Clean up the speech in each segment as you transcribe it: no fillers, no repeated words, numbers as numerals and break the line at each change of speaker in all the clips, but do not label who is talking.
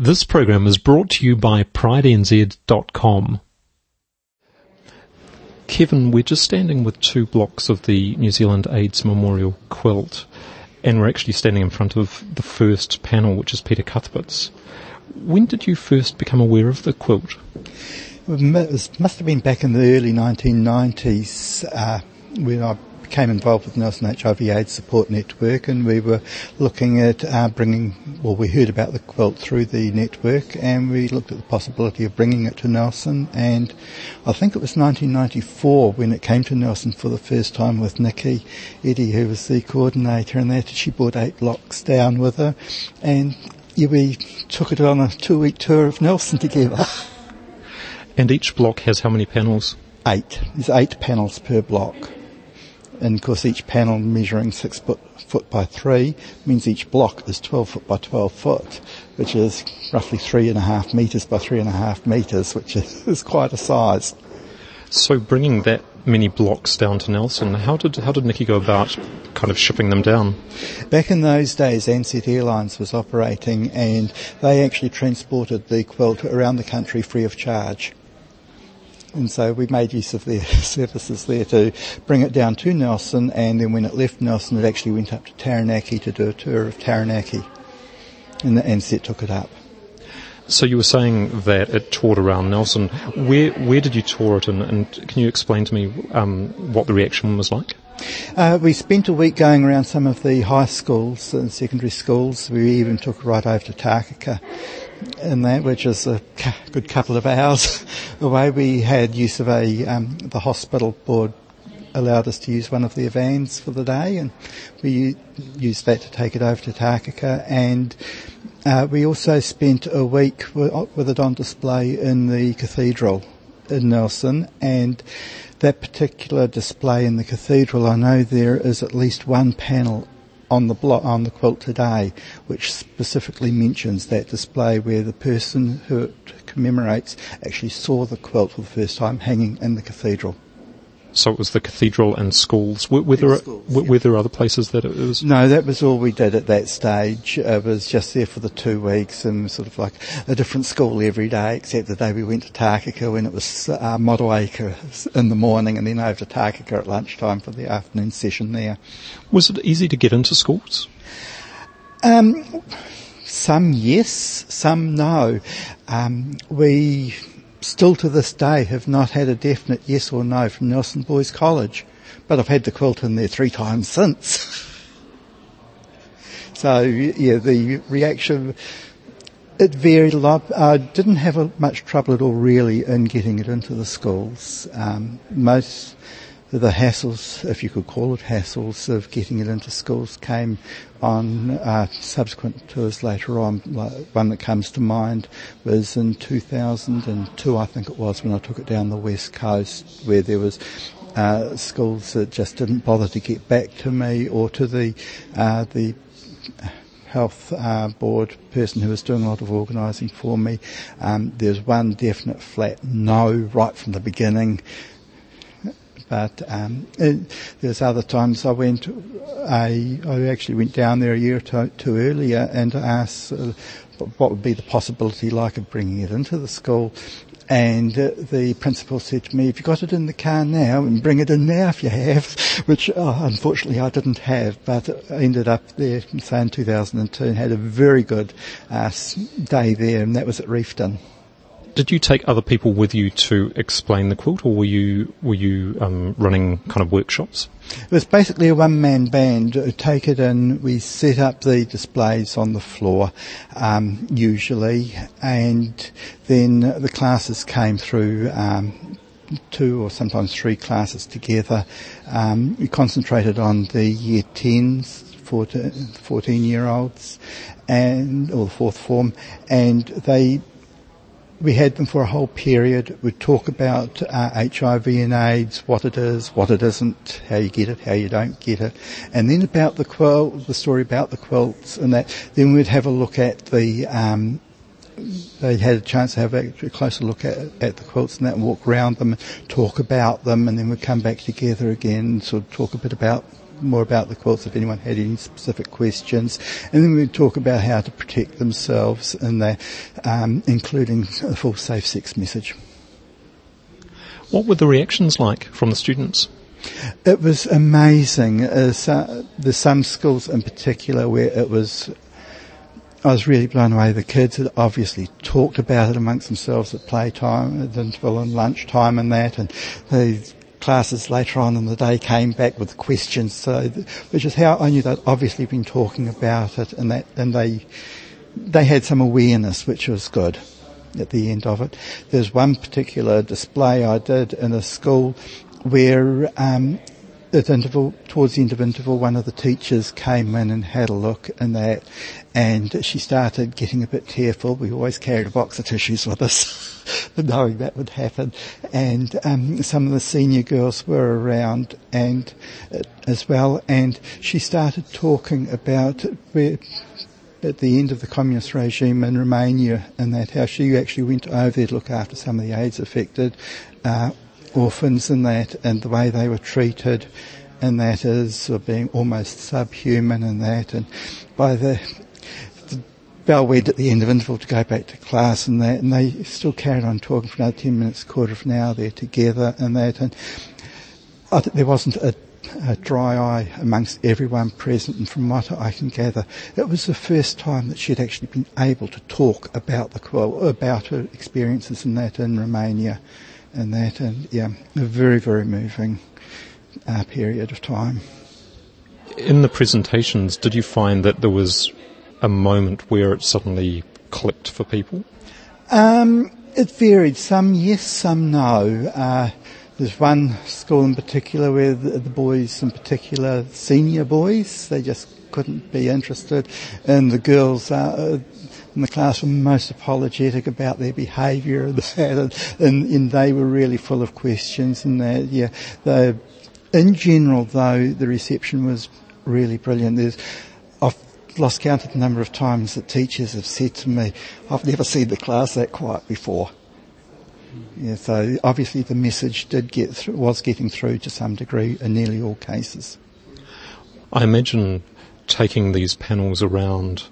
This program is brought to you by PrideNZ.com. Kevin, we're just standing with 2 blocks of the New Zealand AIDS Memorial quilt, and we're actually standing in front of the first panel, which is Peter Cuthbert's. When did you first become aware of the quilt?
It must have been back in the early 1990s when I became involved with Nelson HIV/AIDS Support Network, and we were looking at we heard about the quilt through the network, and we looked at the possibility of bringing it to Nelson, and I think it was 1994 when it came to Nelson for the first time with Nikki Eddy, who was the coordinator, and that she brought 8 blocks down with her, and we took it on a 2-week tour of Nelson together.
And each block has how many panels?
8. There's 8 panels per block. And of course each panel measuring 6 foot by 3 means each block is 12 foot by 12 foot, which is roughly 3.5 metres by 3.5 metres, which is quite a size.
So bringing that many blocks down to Nelson, how did Nikki go about kind of shipping them down?
Back in those days, Ansett Airlines was operating, and they actually transported the quilt around the country free of charge. And so we made use of their services there to bring it down to Nelson, and then when it left Nelson, it actually went up to Taranaki to do a tour of Taranaki, and the Ansett took it up.
So you were saying that it toured around Nelson. Where did you tour it, and can you explain to me what the reaction was like?
We spent a week going around some of the high schools and secondary schools. We even took it right over to Takaka, and that, which is a good couple of hours away. We had use of the hospital board allowed us to use one of their vans for the day, and we used that to take it over to Takaka, and we also spent a week with it on display in the cathedral in Nelson, and that particular display in the cathedral, I know there is at least one panel on the quilt today which specifically mentions that display, where the person who it commemorates actually saw the quilt for the first time hanging in the cathedral.
So it was the cathedral and schools. Were there other places that it was? No,
that was all we did at that stage. It was just there for the 2 weeks, and sort of like a different school every day, except the day we went to Takaka when it was Motueka in the morning, and then over to Takaka at lunchtime for the afternoon session there.
Was it easy to get into schools?
Some yes, some no. We still to this day have not had a definite yes or no from Nelson Boys College, but I've had the quilt in there 3 times since. So yeah, the reaction, it varied a lot. I didn't have much trouble at all really in getting it into the schools. Most of the hassles, if you could call it hassles, of getting it into schools came on subsequent tours later on. One that comes to mind was in 2002, I think it was, when I took it down the west coast, where there was schools that just didn't bother to get back to me or to the health board person who was doing a lot of organising for me. There's one definite flat no right from the beginning. But there's other times I actually went down there a year or two earlier and asked what would be the possibility like of bringing it into the school. And the principal said to me, "If you've got it in the car now, and bring it in now if you have," which unfortunately I didn't have, but I ended up there, say in 2002, and had a very good day there, and that was at Reefton.
Did you take other people with you to explain the quilt, or were you running kind of workshops?
It was basically a one-man band. Take it in, we set up the displays on the floor, usually, and then the classes came through 2 or sometimes 3 classes together. We concentrated on the year 10s, 14-year-olds, or the 4th form, and we had them for a whole period. We'd talk about HIV and AIDS, what it is, what it isn't, how you get it, how you don't get it, and then about the quilt, the story about the quilts, and that. Then we'd have a look at they had a chance to have a closer look at the quilts and that, and walk around them, talk about them, and then we'd come back together again, sort of talk a bit about more about the quilts if anyone had any specific questions. And then we'd talk about how to protect themselves, and including a full safe sex message.
What were the reactions like from the students?
It was amazing. There's some schools in particular where I was really blown away. The kids had obviously talked about it amongst themselves at playtime, at interval and lunchtime and that, and the classes later on in the day came back with questions, which is how I knew they'd obviously been talking about it, and they had some awareness, which was good at the end of it. There's one particular display I did in a school where towards the end of interval, one of the teachers came in and had a look and she started getting a bit tearful. We always carried a box of tissues with us, knowing that would happen. And some of the senior girls were around as well, and she started talking about where, at the end of the communist regime in Romania, and how she actually went over there to look after some of the AIDS-affected orphans and the way they were treated, and that is sort of being almost subhuman and by the bell went at the end of interval to go back to class and they still carried on talking for another 10 minutes, quarter of an hour there together and I think there wasn't a dry eye amongst everyone present, and from what I can gather, it was the first time that she'd actually been able to talk about about her experiences in Romania. And a very, very moving period of time.
In the presentations, did you find that there was a moment where it suddenly clicked for people?
It varied. Some yes, some no. There's one school in particular where the boys, in particular senior boys, they just couldn't be interested, and the girls in the class were most apologetic about their behaviour and they were really full of questions and that. In general, though, the reception was really brilliant. I've lost count of the number of times that teachers have said to me, "I've never seen the class that quiet before." Yeah, so obviously the message was getting through to some degree in nearly all cases.
I imagine taking these panels around,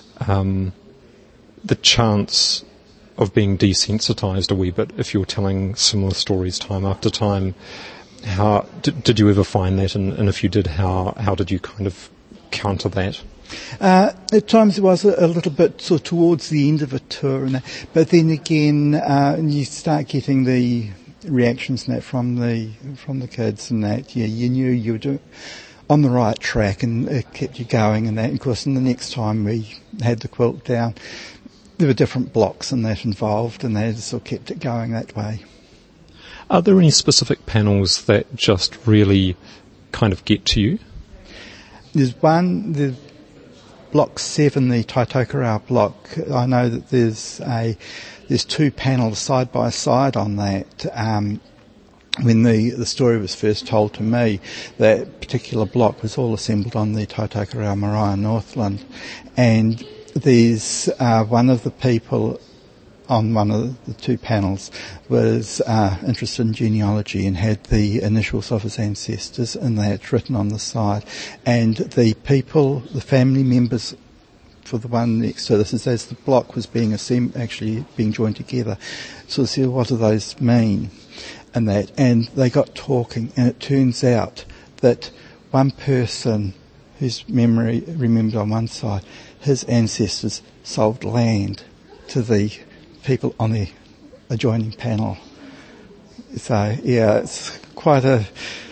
the chance of being desensitised a wee bit if you're telling similar stories time after time. How did you ever find that, and if you did, how did you kind of counter that?
At times it was a little bit sort of towards the end of a tour, but then again, you start getting the reactions and that from the kids and that. Yeah, you knew you were on the right track, and it kept you going and that. Of course, and the next time we had the quilt down, there were different blocks and that involved, and they sort of kept it going that way.
Are there any specific panels that just really kind of get to you?
There's one, Block 7, the Taitokerau block. I know that there's two panels side by side on that. When the story was first told to me, that particular block was all assembled on the Taitokerau Marae Northland, and there's one of the people on one of the two panels was interested in genealogy and had the initials of his ancestors and that written on the side. And the family members for the one next to this, as the block was being actually being joined together, so they said, what do those mean? And they got talking, and it turns out that one person whose memory remembered on one side, his ancestors sold land to the people on the adjoining panel. So yeah, it's quite a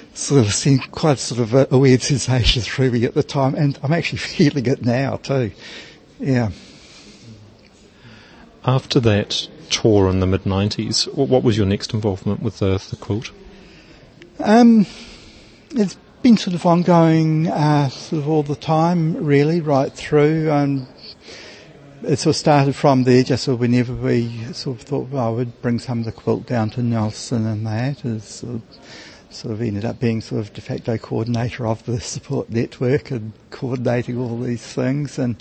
weird sensation through me at the time, and I'm actually feeling it now too. Yeah.
After that tour in the mid-90s, what was your next involvement with the quilt?
It's been sort of ongoing sort of all the time, really, right through. It sort of started from there, just sort of whenever we sort of thought, well, I would bring some of the quilt down to Nelson, and that is sort of ended up being sort of de facto coordinator of the support network and coordinating all these things. And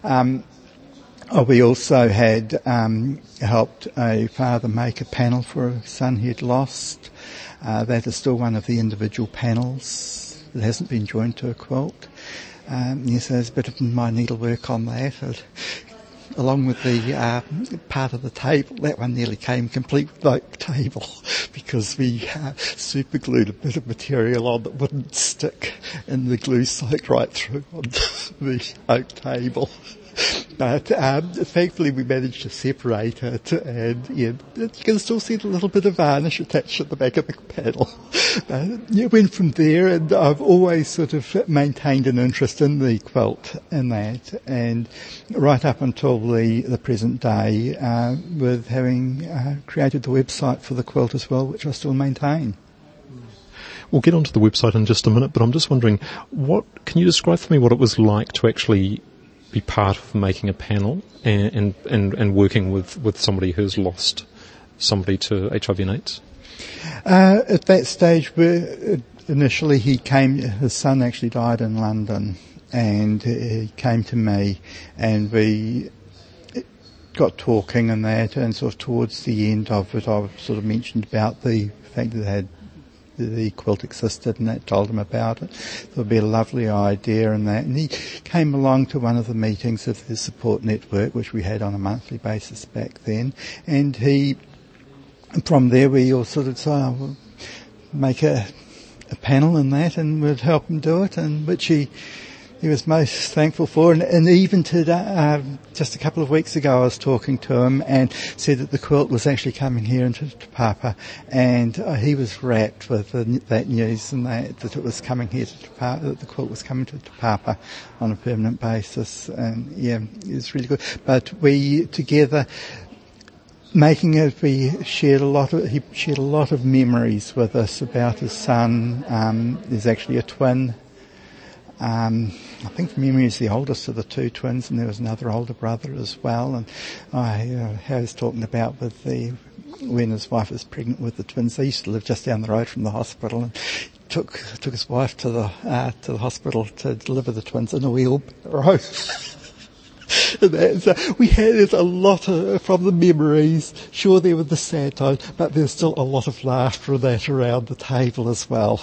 we also had helped a father make a panel for a son he had lost. That is still one of the individual panels that hasn't been joined to a quilt. Yes, there's a bit of my needlework on that. Along with the part of the table, that one nearly came complete with oak table because we super glued a bit of material on that wouldn't stick, and the glue soaked right through onto the oak table. But thankfully we managed to separate it, and you can still see the little bit of varnish attached at the back of the panel. Went from there, and I've always sort of maintained an interest in the quilt and that, and right up until the present day, with having created the website for the quilt as well, which I still maintain.
We'll get onto the website in just a minute, but I'm just wondering, can you describe for me what it was like to actually be part of making a panel and working with somebody who's lost somebody to HIV and AIDS?
At that stage, initially his son actually died in London, and he came to me, and we got talking and that, and sort of towards the end of it, I sort of mentioned about the fact that the quilt existed, and that told him about it. It would be a lovely idea and that. And he came along to one of the meetings of the support network, which we had on a monthly basis back then. And from there we all sort of said, we'll make a panel and that, and we'd help him do it, and which he was most thankful for. And even today, just a couple of weeks ago, I was talking to him and said that the quilt was actually coming here into Te Papa, and he was rapt with that news and that it was coming here to Te Papa, that the quilt was coming to Te Papa on a permanent basis. And yeah, it was really good. But we together, making it, he shared a lot of memories with us about his son. There's actually a twin. I think from memory he's the oldest of the two twins, and there was another older brother as well. And I was talking about when his wife was pregnant with the twins. They used to live just down the road from the hospital, and took his wife to the hospital to deliver the twins in a wheelbarrow. So there's a lot from the memories. Sure, there were the sad times, but there's still a lot of laughter and that around the table as well.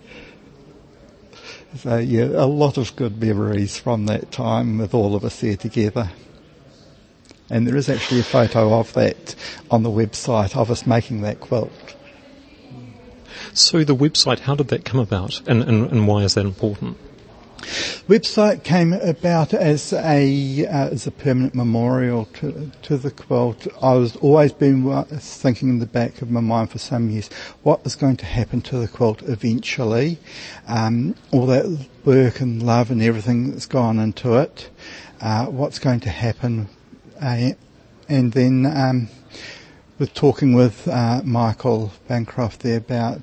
So yeah, a lot of good memories from that time with all of us there together. And there is actually a photo of that on the website of us making that quilt.
So the website, how did that come about, and why is that important?
Website came about as a permanent memorial to the quilt. I was always been thinking in the back of my mind for some years, what was going to happen to the quilt eventually? All that work and love and everything that's gone into it. What's going to happen? And then with talking with Michael Bancroft there about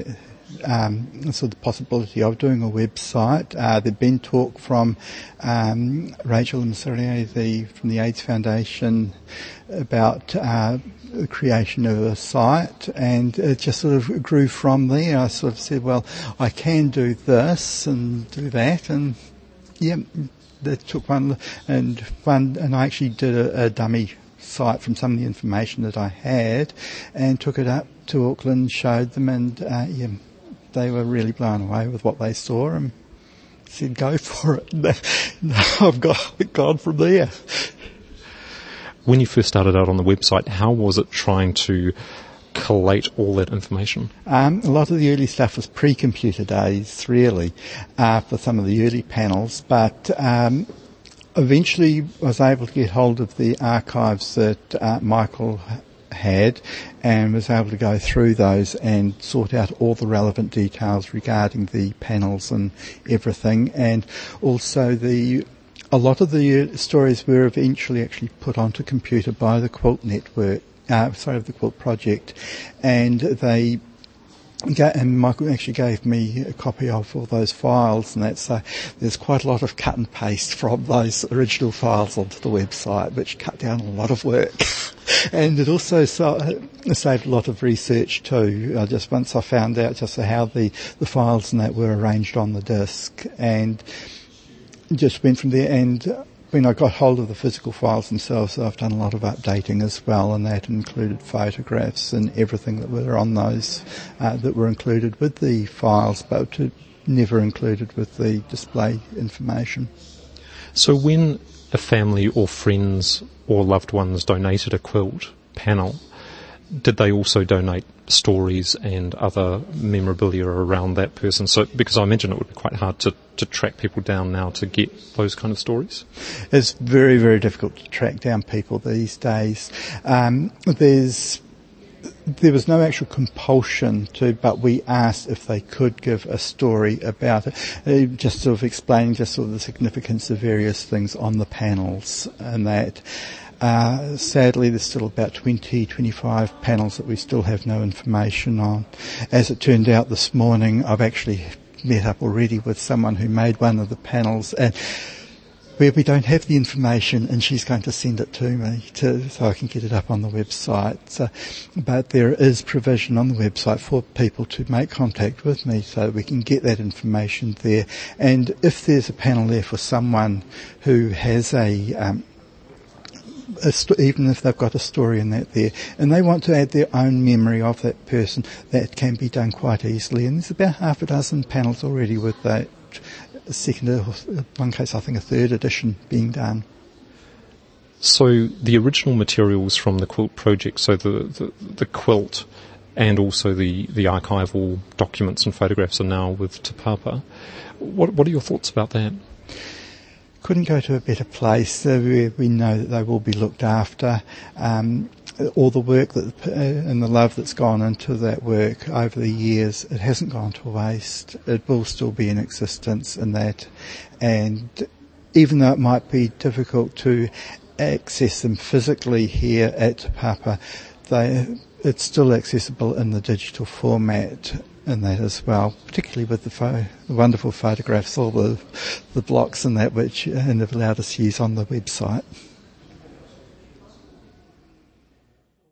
the possibility of doing a website. There'd been talk from Rachel Msirier from the AIDS Foundation about the creation of a site, and it just sort of grew from there. I sort of said, well, I can do this and do that, and yeah, that took one, and I actually did a dummy site from some of the information that I had, and took it up to Auckland, showed them, and they were really blown away with what they saw and said, go for it. I've gone from there.
When you first started out on the website, how was it trying to collate all that information?
A lot of the early stuff was pre-computer days, really, for some of the early panels, but eventually I was able to get hold of the archives that Michael had, and was able to go through those and sort out all the relevant details regarding the panels and everything. And also a lot of the stories were eventually actually put onto computer by the Quilt Network, the Quilt Project, and Michael actually gave me a copy of all those files, and there's quite a lot of cut and paste from those original files onto the website, which cut down a lot of work. And it also saved a lot of research too. Once I found out just how the files and that were arranged on the disk, and just went from there. And when I got hold of the physical files themselves, I've done a lot of updating as well, and that included photographs and everything that were on those that were included with the files. But to never included with the display information.
So when a family or friends or loved ones donated a quilt panel, did they also donate stories and other memorabilia around that person? So, because I imagine it would be quite hard to track people down now to get those kind of stories.
It's very, very difficult to track down people these days. There was no actual compulsion to, but we asked if they could give a story about it, just sort of explaining just sort of the significance of various things on the panels and that. Sadly, there's still about 25 panels that we still have no information on. As it turned out this morning, I've actually met up already with someone who made one of the panels, and where we don't have the information, and she's going to send it to me so I can get it up on the website. So, but there is provision on the website for people to make contact with me so we can get that information there. And if there's a panel there for someone who has even if they've got a story in that there, and they want to add their own memory of that person, that can be done quite easily. And there's about half a dozen panels already with that second, in one case I think a third edition being done.
So the original materials from the quilt project, so the quilt and also the archival documents and photographs are now with Te Papa. What are your thoughts about that?
Couldn't go to a better place where we know that they will be looked after. All the work and the love that's gone into that work over the years, it hasn't gone to waste. It will still be in existence in that. And even though it might be difficult to access them physically here at Te Papa, it's still accessible in the digital format in that as well, particularly with the wonderful photographs, all the blocks and that which have allowed us to use on the website.